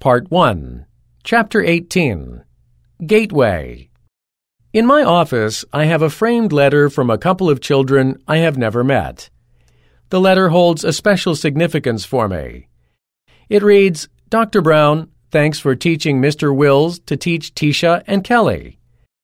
Part 1, Chapter 18, Gateway. In my office, I have a framed letter from a couple of children I have never met. The letter holds a special significance for me. It reads, "Dr. Brown, thanks for teaching Mr. Wills to teach Tisha and Kelly."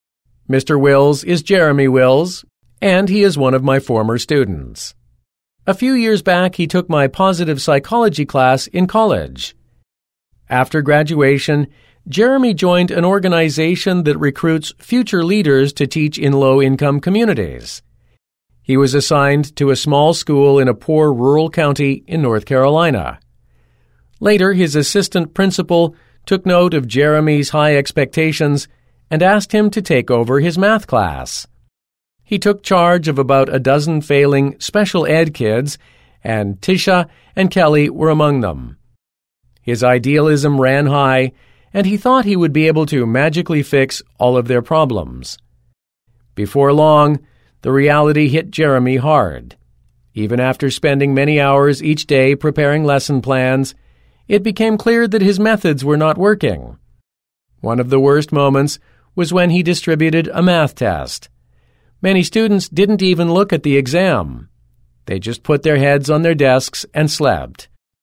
Mr. Wills is Jeremy Wills, and he is one of my former students. A few years back, he took my positive psychology class in college. After graduation, Jeremy joined an organization that recruits future leaders to teach in low-income communities. He was assigned to a small school in a poor rural county in North Carolina. Later, his assistant principal took note of Jeremy's high expectations and asked him to take over his math class. He took charge of about a dozen failing special ed kids, and Tisha and Kelly were among them. His idealism ran high, and he thought he would be able to magically fix all of their problems. Before long, the reality hit Jeremy hard. Even after spending many hours each day preparing lesson plans, it became clear that his methods were not working. One of the worst moments was when he distributed a math test. Many students didn't even look at the exam. They just put their heads on their desks and slept.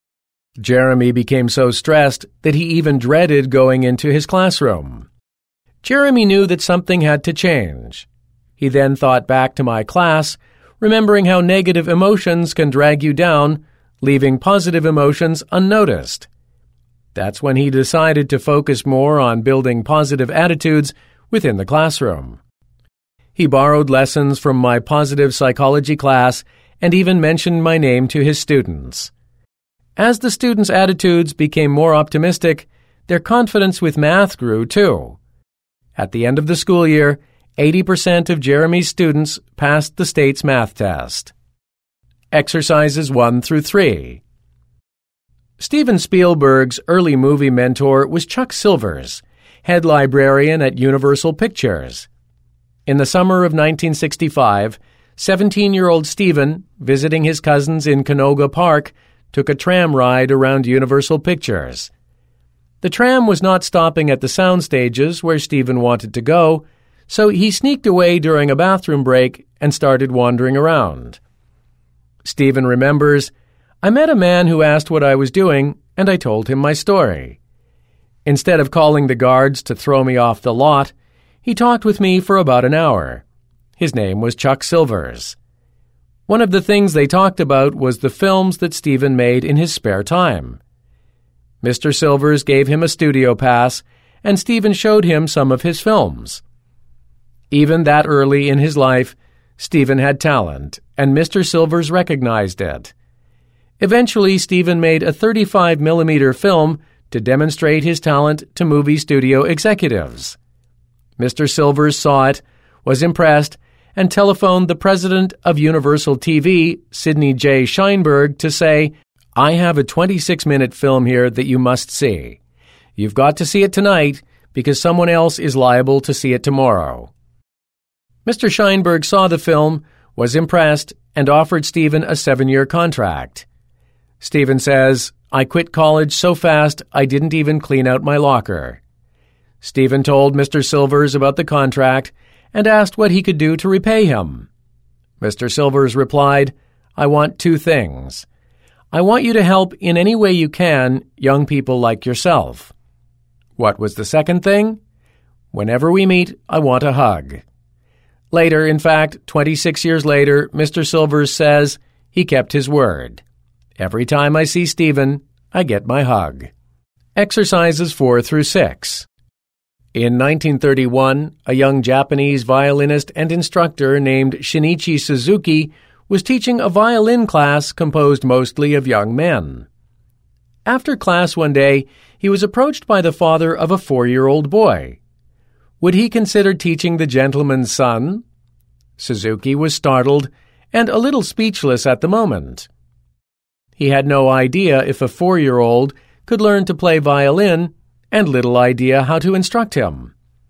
Jeremy became so stressed that he even dreaded going into his classroom. Jeremy knew that something had to change. He then thought back to my class, remembering how negative emotions can drag you down, leaving positive emotions unnoticed. That's when he decided to focus more on building positive attitudes within the classroom. He borrowed lessons from my positive psychology class and even mentioned my name to his students. As the students' attitudes became more optimistic, their confidence with math grew too. At the end of the school year, 80% of Jeremy's students passed the state's math test. Exercises 1 through 3. Steven Spielberg's early movie mentor was Chuck Silvers, head librarian at Universal Pictures. In the summer of 1965, 17-year-old Steven, visiting his cousins in Canoga Park, took a tram ride around Universal Pictures. The tram was not stopping at the sound stages where Steven wanted to go, so he sneaked away during a bathroom break and started wandering around. Steven remembers, "I met a man who asked what I was doing, and I told him my story. Instead of calling the guards to throw me off the lot, he talked with me for about an hour. His name was Chuck Silvers. One of the things they talked about was the films that Steven made in his spare time. Mr. Silvers gave him a studio pass, and Steven showed him some of his films. Even that early in his life, Steven had talent, and Mr. Silvers recognized it. Eventually, Steven made a 35mm film to demonstrate his talent to movie studio executives. Mr. Silvers saw it, was impressed, and telephoned the president of Universal TV, Sidney J. Sheinberg, to say, "I have a 26-minute film here that you must see. You've got to see it tonight because someone else is liable to see it tomorrow." Mr. Sheinberg saw the film, was impressed, and offered Steven a 7-year contract. Steven says, "I quit college so fast I didn't even clean out my locker." Steven told Mr. Silvers about the contract and asked what he could do to repay him. Mr. Silvers replied, "I want 2 things. I want you to help in any way you can young people like yourself." What was the second thing? "Whenever we meet, I want a hug." Later, in fact, 26 years later, Mr. Silvers says he kept his word. "Every time I see Steven, I get my hug." Exercises 4 through 6. In 1931, a young Japanese violinist and instructor named Shinichi Suzuki was teaching a violin class composed mostly of young men. After class one day, he was approached by the father of a 4-year-old boy. Would he consider teaching the gentleman's son? Suzuki was startled and a little speechless at the moment. He had no idea if a 4-year-old could learn to play violin, and little idea how to instruct him.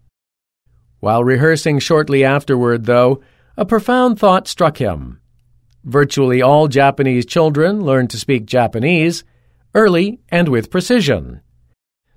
While rehearsing shortly afterward, though, a profound thought struck him. Virtually all Japanese children learn to speak Japanese, early and with precision.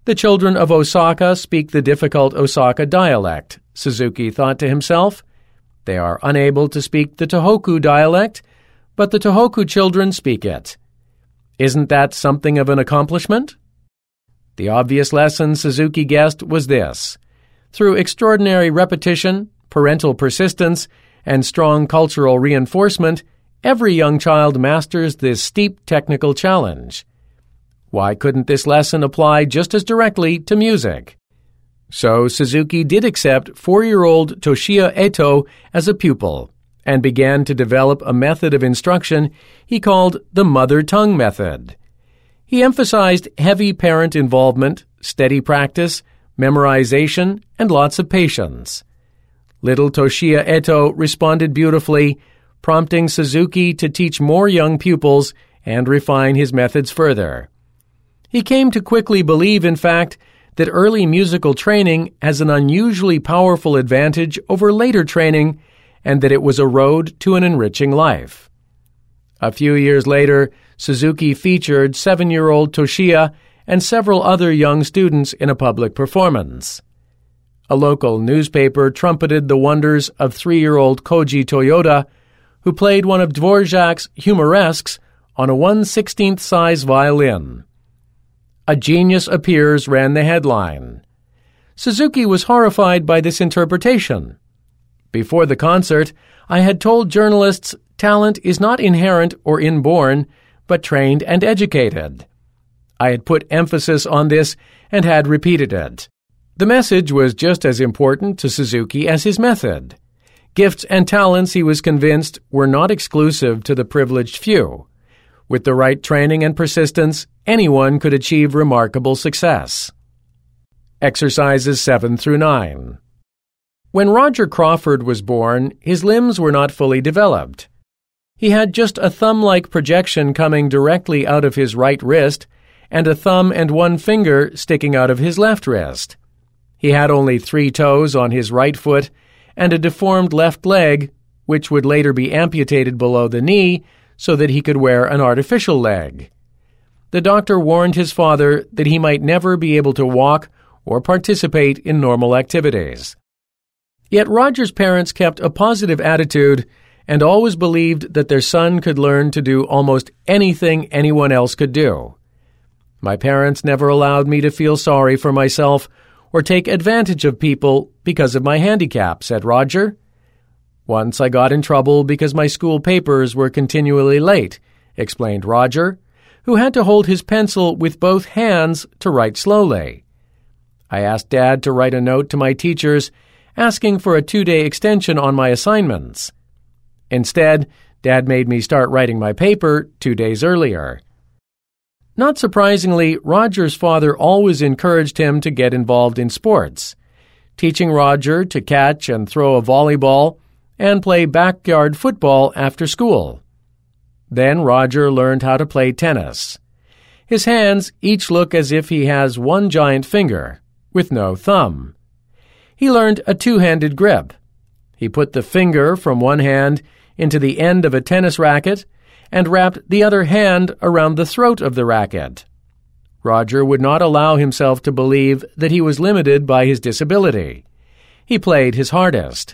The children of Osaka speak the difficult Osaka dialect, Suzuki thought to himself. They are unable to speak the Tohoku dialect, but the Tohoku children speak it. Isn't that something of an accomplishment? The obvious lesson, Suzuki guessed, was this. Through extraordinary repetition, parental persistence, and strong cultural reinforcement, every young child masters this steep technical challenge. Why couldn't this lesson apply just as directly to music? So Suzuki did accept 4-year-old Toshiya Eto as a pupil and began to develop a method of instruction he called the mother tongue method. He emphasized heavy parent involvement, steady practice, memorization, and lots of patience. Little Toshiya Eto responded beautifully, prompting Suzuki to teach more young pupils and refine his methods further. He came to quickly believe, in fact, that early musical training has an unusually powerful advantage over later training and that it was a road to an enriching life. A few years later, Suzuki featured 7-year-old Toshiya and several other young students in a public performance. A local newspaper trumpeted the wonders of 3-year-old Koji Toyoda, who played one of Dvorak's humoresques on a 1/16th size violin. "A genius appears," ran the headline. Suzuki was horrified by this interpretation. Before the concert, I had told journalists talent is not inherent or inborn, but trained and educated. I had put emphasis on this and had repeated it. The message was just as important to Suzuki as his method. Gifts and talents, he was convinced, were not exclusive to the privileged few. With the right training and persistence, anyone could achieve remarkable success. Exercises 7 through 9. When Roger Crawford was born, his limbs were not fully developed. He had just a thumb-like projection coming directly out of his right wrist and a thumb and one finger sticking out of his left wrist. He had only 3 toes on his right foot and a deformed left leg, which would later be amputated below the knee so that he could wear an artificial leg. The doctor warned his father that he might never be able to walk or participate in normal activities. Yet Roger's parents kept a positive attitude and always believed that their son could learn to do almost anything anyone else could do. My parents never allowed me to feel sorry for myself or take advantage of people because of my handicap, said Roger. Once I got in trouble because my school papers were continually late, explained Roger, who had to hold his pencil with both hands to write slowly. I asked Dad to write a note to my teachers asking for a 2-day extension on my assignments. Instead, Dad made me start writing my paper 2 days earlier. Not surprisingly, Roger's father always encouraged him to get involved in sports, teaching Roger to catch and throw a volleyball and play backyard football after school. Then Roger learned how to play tennis. His hands each look as if he has one giant finger, with no thumb. He learned a 2-handed grip. He put the finger from one hand into the end of a tennis racket and wrapped the other hand around the throat of the racket. Roger would not allow himself to believe that he was limited by his disability. He played his hardest.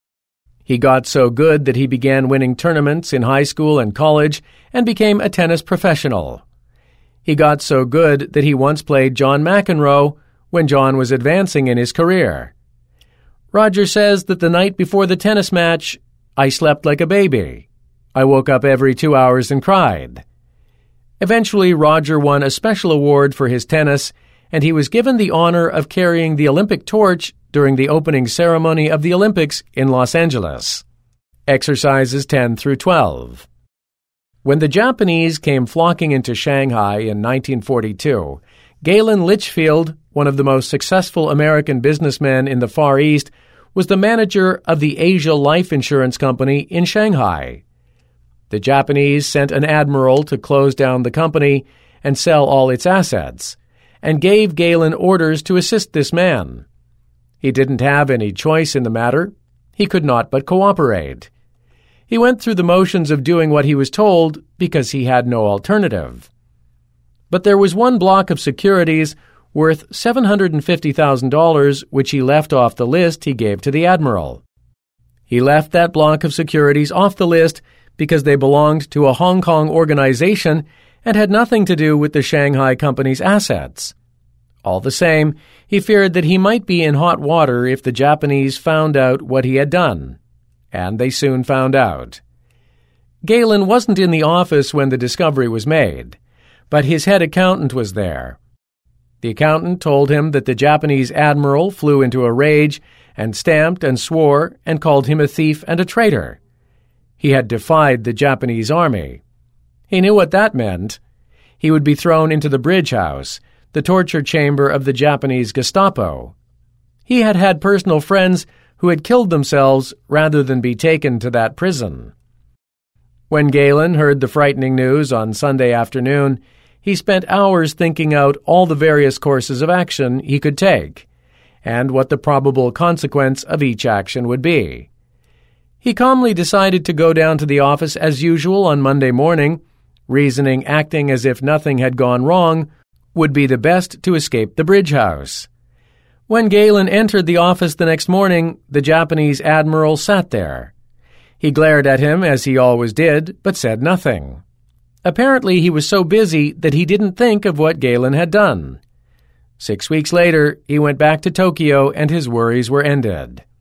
He got so good that he began winning tournaments in high school and college and became a tennis professional. He got so good that he once played John McEnroe when John was advancing in his career. Roger says that the night before the tennis match, I slept like a baby. I woke up every 2 hours and cried. Eventually, Roger won a special award for his tennis, and he was given the honor of carrying the Olympic torch during the opening ceremony of the Olympics in Los Angeles. Exercises 10 through 12. When the Japanese came flocking into Shanghai in 1942, Galen Litchfield, one of the most successful American businessmen in the Far East, was the manager of the Asia Life Insurance Company in Shanghai. The Japanese sent an admiral to close down the company and sell all its assets, and gave Galen orders to assist this man. He didn't have any choice in the matter. He could not but cooperate. He went through the motions of doing what he was told because he had no alternative. But there was one block of securities worth $750,000, which he left off the list he gave to the admiral. He left that block of securities off the list because they belonged to a Hong Kong organization and had nothing to do with the Shanghai company's assets. All the same, he feared that he might be in hot water if the Japanese found out what he had done. And they soon found out. Galen wasn't in the office when the discovery was made, but his head accountant was there. The accountant told him that the Japanese admiral flew into a rage and stamped and swore and called him a thief and a traitor. He had defied the Japanese army. He knew what that meant. He would be thrown into the bridge house, the torture chamber of the Japanese Gestapo. He had had personal friends who had killed themselves rather than be taken to that prison. When Galen heard the frightening news on Sunday afternoon, he spent hours thinking out all the various courses of action he could take, and what the probable consequence of each action would be. He calmly decided to go down to the office as usual on Monday morning, reasoning acting as if nothing had gone wrong would be the best to escape the bridge house. When Galen entered the office the next morning, the Japanese admiral sat there. He glared at him as he always did, but said nothing. Apparently he was so busy that he didn't think of what Galen had done. 6 weeks later, he went back to Tokyo and his worries were ended.